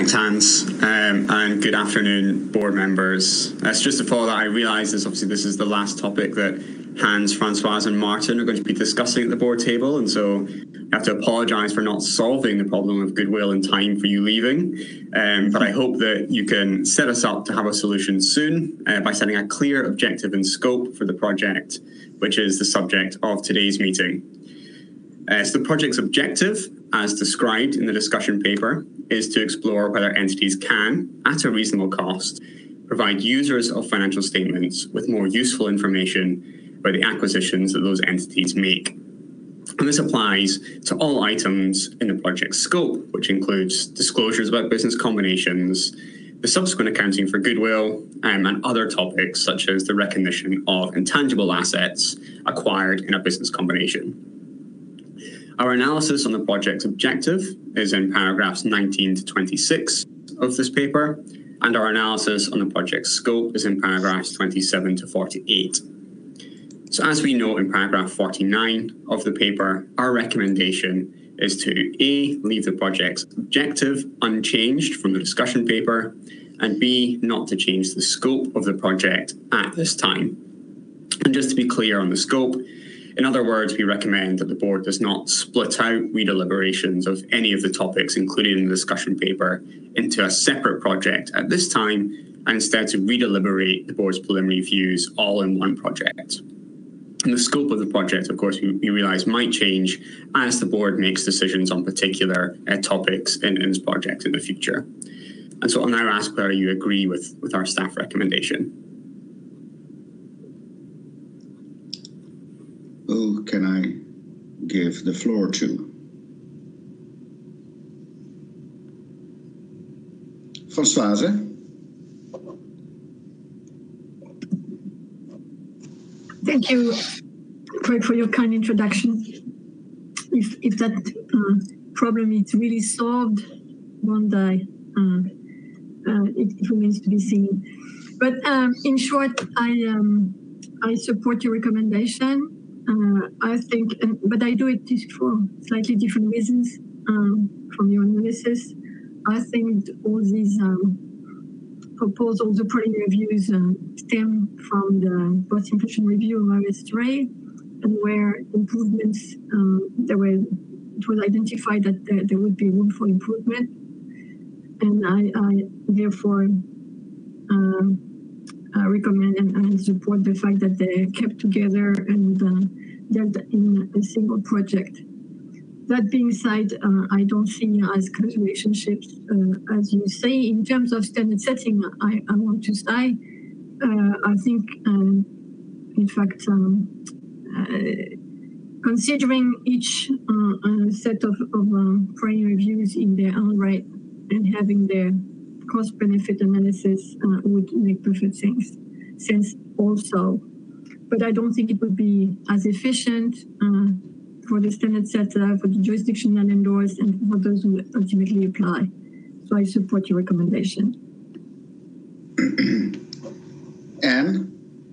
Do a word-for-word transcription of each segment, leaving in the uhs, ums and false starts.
Thanks, Hans, um, and good afternoon, board members. It's just to follow that, I realise this, obviously this is the last topic that Hans, Francoise and Martin are going to be discussing at the board table, and so I have to apologise for not solving the problem of goodwill in time for you leaving, um, but I hope that you can set us up to have a solution soon uh, by setting a clear objective and scope for the project, which is the subject of today's meeting. Uh, so the project's objective, as described in the discussion paper, is to explore whether entities can, at a reasonable cost, provide users of financial statements with more useful information about the acquisitions that those entities make. And this applies to all items in the project scope, which includes disclosures about business combinations, the subsequent accounting for goodwill, um, and other topics such as the recognition of intangible assets acquired in a business combination. Our analysis on the project's objective is in paragraphs nineteen to twenty-six of this paper, and our analysis on the project's scope is in paragraphs twenty-seven to forty-eight. So as we note in paragraph forty-nine of the paper, our recommendation is to A, leave the project's objective unchanged from the discussion paper, and B, not to change the scope of the project at this time. And just to be clear on the scope, in other words, we recommend that the board does not split out redeliberations of any of the topics included in the discussion paper into a separate project at this time, and instead to redeliberate the board's preliminary views all in one project. And the scope of the project, of course, we, we realise might change as the board makes decisions on particular uh, topics in, in this project in the future. And so I'll now ask whether you agree with, with our staff recommendation. Who can I give the floor to? Francoise? Thank you, Craig, for your kind introduction. If, if that uh, problem is really solved one day, uh, uh, it, it remains to be seen. But um, in short, I, um, I support your recommendation. Uh, I think, and, but I do it for slightly different reasons um, from your analysis. I think all these um, proposals, the preliminary reviews, uh, stem from the post-inflation review of R S three, and where improvements, um, there were, it was identified that there, there would be room for improvement. And I, I therefore um, I recommend and, and support the fact that they're kept together and uh, dealt in a single project. That being said, uh, I don't see as close relationships, uh, as you say. In terms of standard setting, I, I want to say, uh, I think, um, in fact, um, uh, considering each uh, uh, set of, of um, preliminary reviews in their own right and having their cost-benefit analysis uh, would make perfect sense, sense also. But I don't think it would be as efficient uh, for the standard setter, for the jurisdiction lenders, and for those who ultimately apply. So I support your recommendation. Anne?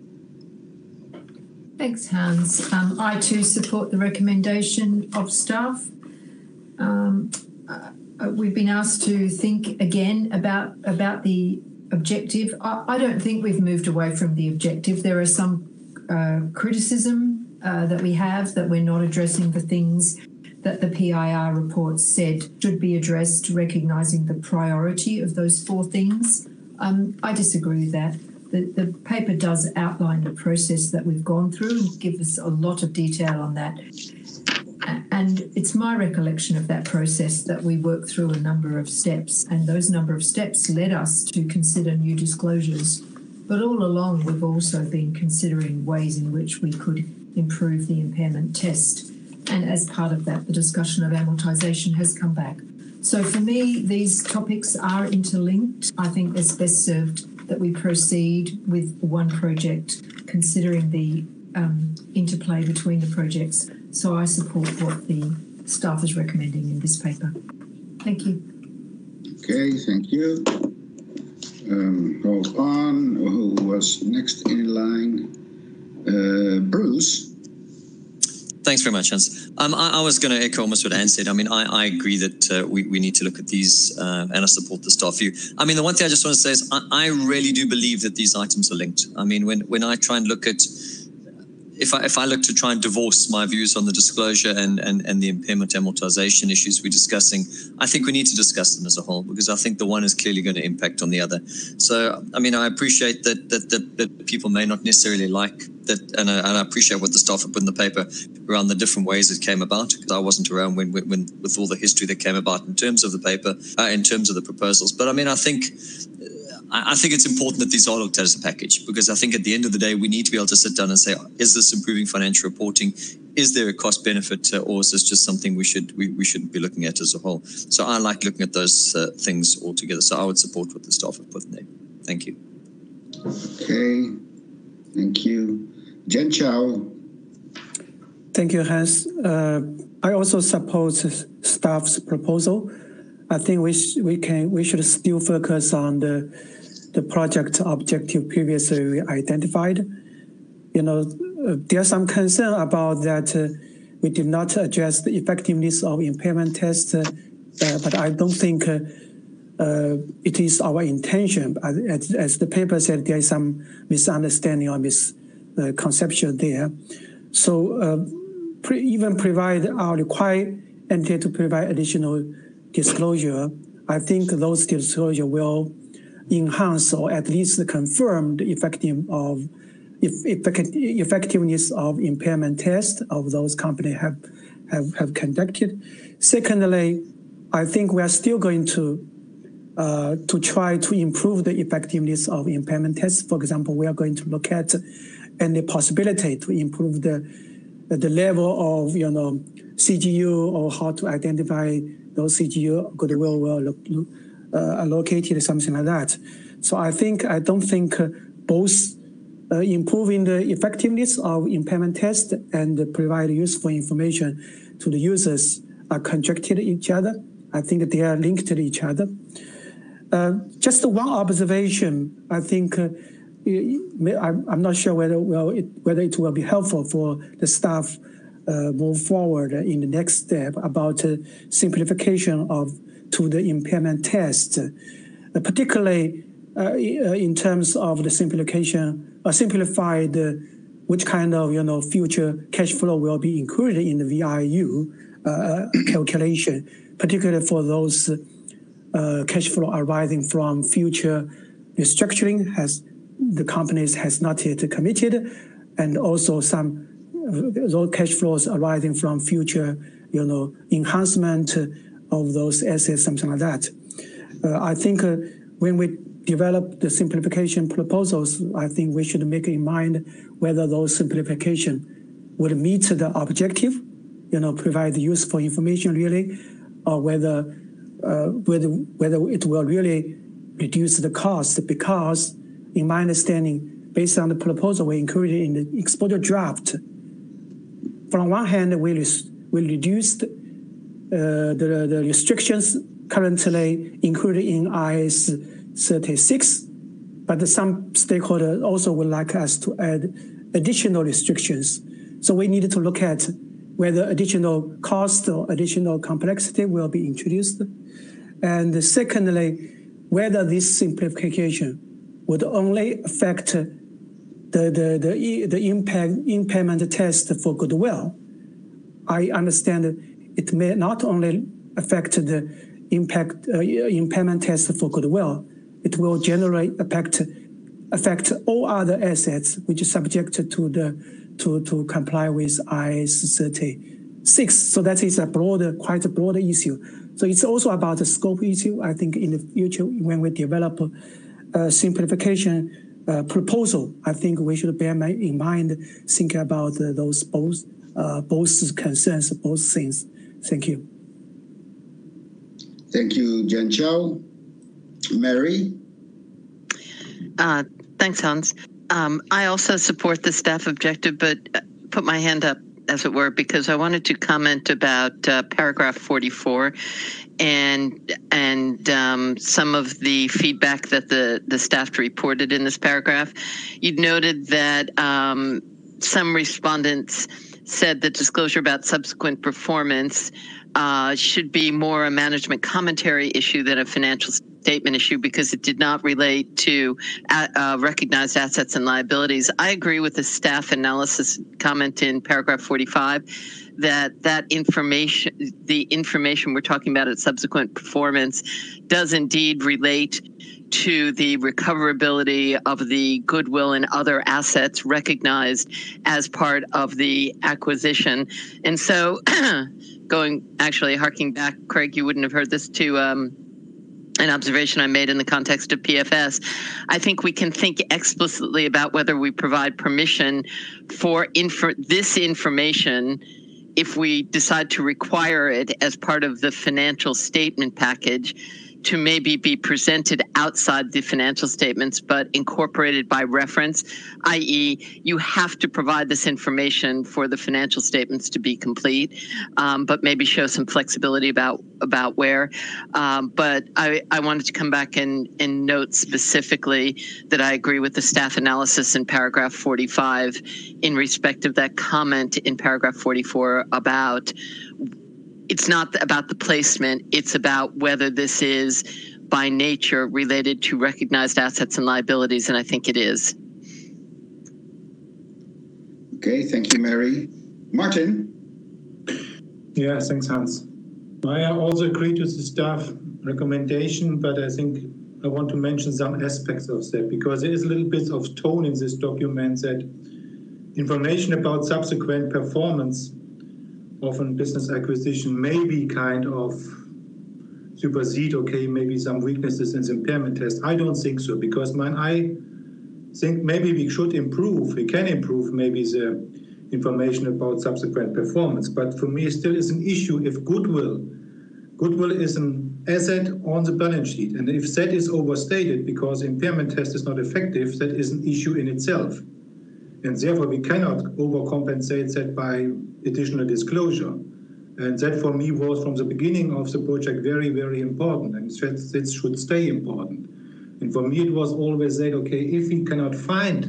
Thanks, Hans. Um, I too support the recommendation of staff. Um, uh, we've been asked to think again about, about the objective. I, I don't think we've moved away from the objective. There are some uh, criticism uh, that we have that we're not addressing the things that the P I R report said should be addressed, recognising the priority of those four things. Um, I disagree with that. The, the paper does outline the process that we've gone through and give us a lot of detail on that. And it's my recollection of that process that we worked through a number of steps, and those number of steps led us to consider new disclosures. But all along, we've also been considering ways in which we could improve the impairment test. And as part of that, the discussion of amortisation has come back. So for me, these topics are interlinked. I think it's best served that we proceed with one project, considering the um, interplay between the projects. So I support what the staff is recommending in this paper. Thank you. Okay, thank you. Um, hold on. Who was next in line? Uh, Bruce. Thanks very much, Hans. Um, I, I was going to echo almost what Anne said. I mean, I, I agree that uh, we, we need to look at these uh, and I support the staff view. I mean, the one thing I just want to say is I, I really do believe that these items are linked. I mean, when, when I try and look at, if I, if I look to try and divorce my views on the disclosure and, and, and the impairment amortization issues we're discussing, I think we need to discuss them as a whole, because I think the one is clearly going to impact on the other. So, I mean, I appreciate that that, that, that people may not necessarily like that, and I, and I appreciate what the staff have put in the paper around the different ways it came about, because I wasn't around when, when, when with all the history that came about in terms of the paper, uh, in terms of the proposals. But I mean, I think I think it's important that these are looked at as a package, because I think at the end of the day, we need to be able to sit down and say, is this improving financial reporting? Is there a cost benefit, uh, or is this just something we should we, we shouldn't be looking at as a whole? So I like looking at those uh, things all together. So I would support what the staff have put in there. Thank you. Okay, thank you. Jen Chow. Thank you, Hans. Uh, I also support staff's proposal. I think we sh we can we should still focus on the the project objective previously identified. You know, uh, there's some concern about that uh, we did not address the effectiveness of impairment tests, uh, uh, but I don't think uh, uh, it is our intention. As, as the paper said, there is some misunderstanding or misconception there. So uh, pre even provide our required entity to provide additional disclosure, I think those disclosure will enhance or at least confirm the effective of effectiveness of impairment tests of those companies have, have, have conducted. Secondly, I think we are still going to uh, to try to improve the effectiveness of impairment tests. For example, we are going to look at any possibility to improve the the level of you know C G U, or how to identify those C G U goodwill will uh, allocated, something like that. So I think I don't think uh, both uh, improving the effectiveness of impairment test and provide useful information to the users are conjectured each other. I think they are linked to each other. Uh, just one observation. I think uh, I'm not sure whether well it, whether it will be helpful for the staff Uh, move forward in the next step about uh, simplification of to the impairment test, uh, particularly uh, in terms of the simplification, uh, simplified uh, which kind of you know future cash flow will be included in the V I U uh, calculation, particularly for those uh, cash flow arising from future restructuring has the companies has not yet committed, and also some those cash flows arising from future, you know, enhancement of those assets, something like that. Uh, I think uh, when we develop the simplification proposals, I think we should make in mind whether those simplification would meet the objective, you know, provide useful information really, or whether uh, whether whether it will really reduce the cost. Because, in my understanding, based on the proposal we included in the exposure draft, from one hand, we will reduce the, uh, the, the restrictions currently included in I S thirty-six, but some stakeholders also would like us to add additional restrictions. So we need to look at whether additional cost or additional complexity will be introduced. And secondly, whether this simplification would only affect The, the, the, the impact, impairment test for goodwill. I understand it may not only affect the impact uh, impairment test for goodwill, it will generate affect, affect all other assets which are subject to the to, to comply with I S thirty-six. So that is a broader, quite a broader issue. So it's also about the scope issue. I think in the future, when we develop a simplification Uh, proposal, I think we should bear in mind, think about uh, those both uh, both concerns, both things. Thank you. Thank you, Jen Chow. Mary? Uh, thanks, Hans. Um, I also support the staff objective, but put my hand up, as it were, because I wanted to comment about uh, paragraph forty-four and and um, some of the feedback that the, the staff reported in this paragraph. You'd noted that um, some respondents said that disclosure about subsequent performance uh, should be more a management commentary issue than a financial statement issue because it did not relate to uh, recognized assets and liabilities. I agree with the staff analysis comment in paragraph forty-five that that information, the information we're talking about at subsequent performance does indeed relate to the recoverability of the goodwill and other assets recognized as part of the acquisition. And so going, actually harking back, Craig, you wouldn't have heard this to um, an observation I made in the context of P F S. I think we can think explicitly about whether we provide permission for infor- this information if we decide to require it as part of the financial statement package to maybe be presented outside the financial statements, but incorporated by reference, that is you have to provide this information for the financial statements to be complete, um, but maybe show some flexibility about, about where. Um, but I, I wanted to come back and, and note specifically that I agree with the staff analysis in paragraph forty-five in respect of that comment in paragraph forty-four about it's not about the placement, it's about whether this is by nature related to recognized assets and liabilities, and I think it is. Okay, thank you, Mary. Martin? Yeah, thanks, Hans. I also agree to the staff recommendation, but I think I want to mention some aspects of that because there is a little bit of tone in this document that information about subsequent performance of a business acquisition may be kind of supersede, okay, maybe some weaknesses in the impairment test. I don't think so, because man, I think maybe we should improve, we can improve maybe the information about subsequent performance. But for me, it still is an issue if goodwill, goodwill is an asset on the balance sheet. And if that is overstated because the impairment test is not effective, that is an issue in itself. And therefore, we cannot overcompensate that by additional disclosure. And that for me was from the beginning of the project very, very important. And that, that should stay important. And for me, it was always said, okay, if we cannot find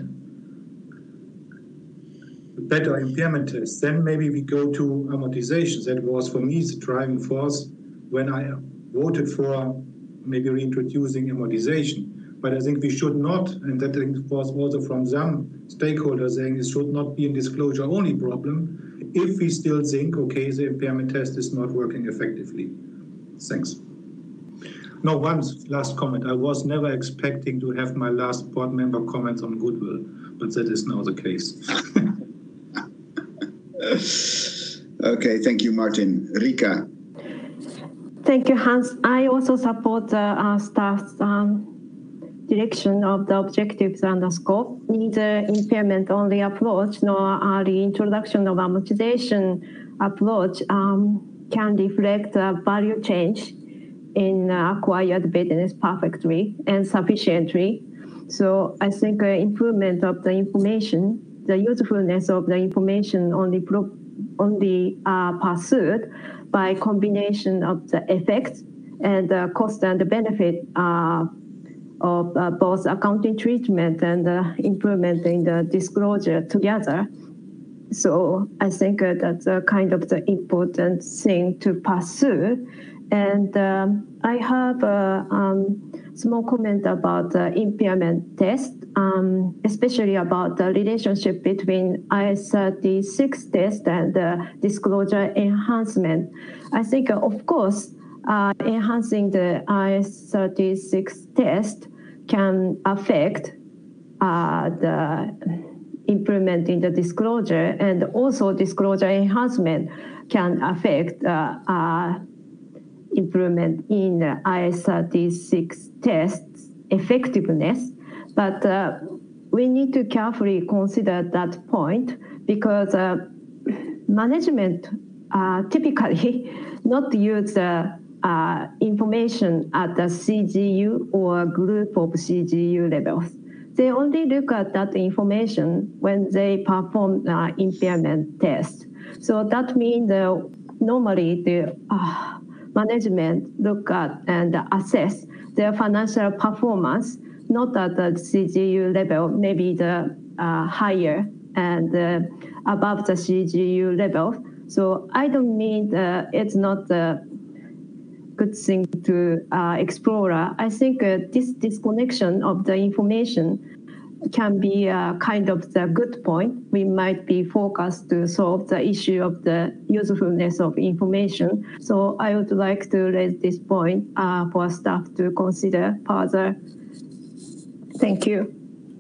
a better impairment test, then maybe we go to amortization. That was for me the driving force when I voted for maybe reintroducing amortization. But I think we should not, and that was also from some stakeholders saying it should not be a disclosure only problem if we still think, okay, the impairment test is not working effectively. Thanks. No, one last comment. I was never expecting to have my last board member comments on goodwill, but that is now the case. Okay, thank you, Martin. Rika. Thank you, Hans. I also support the uh, staff's um, direction of the objectives and the scope. Neither impairment-only approach nor early introduction of amortization approach um, can reflect the value change in uh, acquired business perfectly and sufficiently. So I think uh, improvement of the information, the usefulness of the information only, pro only uh, pursued by combination of the effects and the cost and benefit uh, of uh, both accounting treatment and uh, improvement in the disclosure together. So I think uh, that's a kind of the important thing to pursue. And um, I have a um, small comment about the impairment test, um, especially about the relationship between I S thirty-six test and uh, disclosure enhancement. I think, uh, of course, uh, enhancing the I S thirty-six test can affect uh, the improvement in the disclosure, and also disclosure enhancement can affect uh, uh, improvement in the I S thirty-six test's effectiveness. But uh, we need to carefully consider that point because uh, management uh, typically not use the uh, information at the C G U or group of C G U levels. They only look at that information when they perform uh, impairment test. So that means uh, normally the uh, management look at and assess their financial performance, not at the C G U level, maybe the uh, higher and uh, above the C G U level. So I don't mean uh, it's not a good thing to uh, explore. I think uh, this disconnection of the information can be a kind of the good point. We might be focused to solve the issue of the usefulness of information. So I would like to raise this point uh, for staff to consider further. Thank you.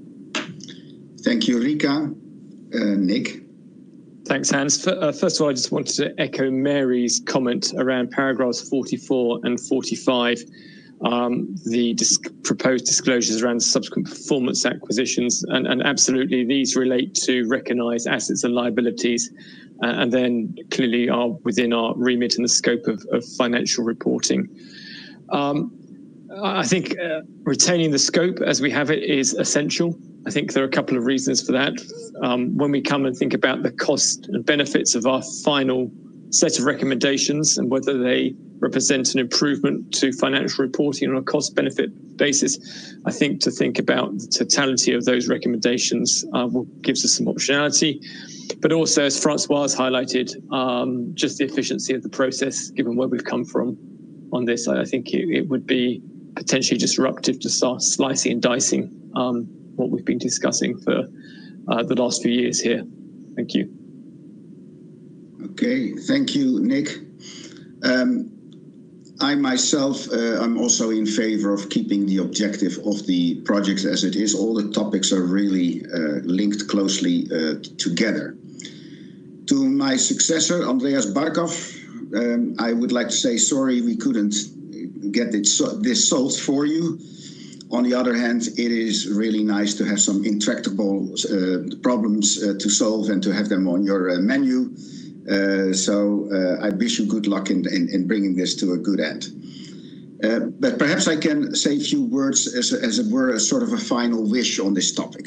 Thank you, Rika. Uh, Nick? Thanks, Hans. First of all, I just wanted to echo Mary's comment around paragraphs forty-four and forty-five. Um, the dis proposed disclosures around subsequent performance acquisitions, and, and absolutely these relate to recognised assets and liabilities, uh, and then clearly are within our remit and the scope of, of financial reporting. Um, I think uh, retaining the scope as we have it is essential. I think there are a couple of reasons for that. Um, when we come and think about the cost and benefits of our final set of recommendations and whether they represent an improvement to financial reporting on a cost-benefit basis, I think to think about the totality of those recommendations uh, will, gives us some optionality. But also, as Francois highlighted, um, just the efficiency of the process, given where we've come from on this, I, I think it, it would be potentially disruptive to start slicing and dicing um, what we've been discussing for uh, the last few years here. Thank you. Okay, thank you, Nick. Um, I myself, uh, I'm also in favor of keeping the objective of the project as it is. All the topics are really uh, linked closely uh, together. To my successor, Andreas Barkov, um, I would like to say sorry we couldn't get it so this solved for you. On the other hand, it is really nice to have some intractable uh, problems uh, to solve and to have them on your uh, menu. Uh, so uh, I wish you good luck in, in, in bringing this to a good end. Uh, but perhaps I can say a few words as, as it were a sort of a final wish on this topic.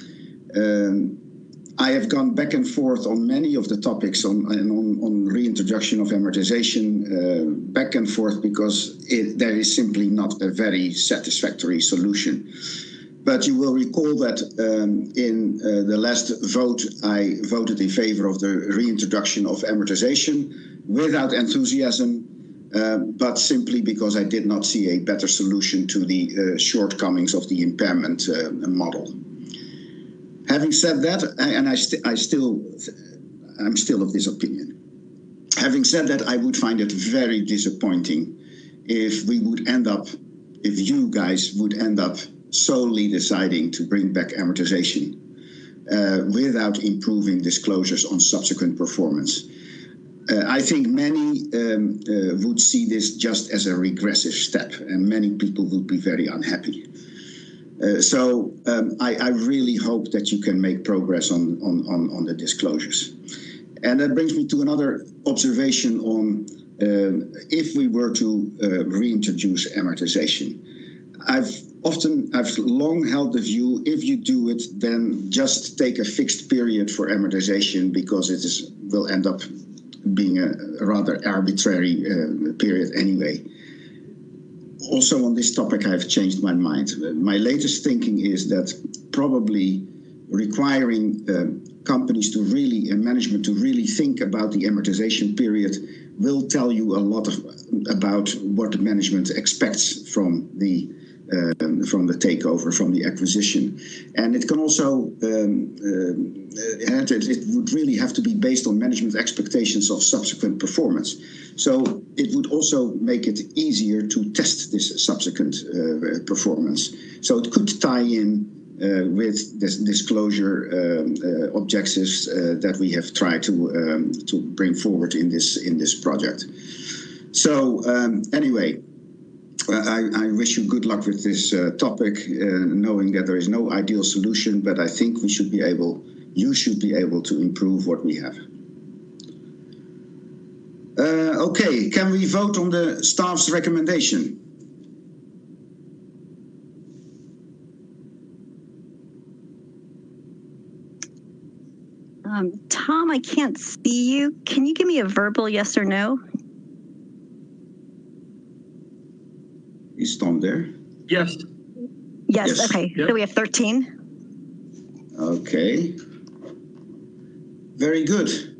Um, I have gone back and forth on many of the topics on, on, on reintroduction of amortization, uh, back and forth because it, there is simply not a very satisfactory solution. But you will recall that um, in uh, the last vote, I voted in favor of the reintroduction of amortization without enthusiasm, uh, but simply because I did not see a better solution to the uh, shortcomings of the impairment uh, model. Having said that, and I, st I still, I'm still of this opinion. Having said that, I would find it very disappointing if we would end up, if you guys would end up solely deciding to bring back amortization uh, without improving disclosures on subsequent performance. Uh, I think many um, uh, would see this just as a regressive step, and many people would be very unhappy. Uh, so um, I, I really hope that you can make progress on, on, on, on the disclosures. And that brings me to another observation on uh, if we were to uh, reintroduce amortization. I've often, I've long held the view, if you do it, then just take a fixed period for amortization because it is, will end up being a, a rather arbitrary uh, period anyway. Also on this topic, I've changed my mind. My latest thinking is that probably requiring uh, companies to really, and management to really think about the amortization period will tell you a lot of, about what the management expects from the Um, from the takeover, from the acquisition. And it can also, um, uh, it, it would really have to be based on management expectations of subsequent performance. So it would also make it easier to test this subsequent uh, performance. So it could tie in uh, with this disclosure um, uh, objectives uh, that we have tried to, um, to bring forward in this, in this project. So um, anyway, I, I wish you good luck with this uh, topic, uh, knowing that there is no ideal solution, but I think we should be able, you should be able to improve what we have. Uh, okay, can we vote on the staff's recommendation? Um, Tom, I can't see you. Can you give me a verbal yes or no? Is Tom there? Yes. Yes, Yes. okay. Yep. So we have thirteen. Okay. Very good.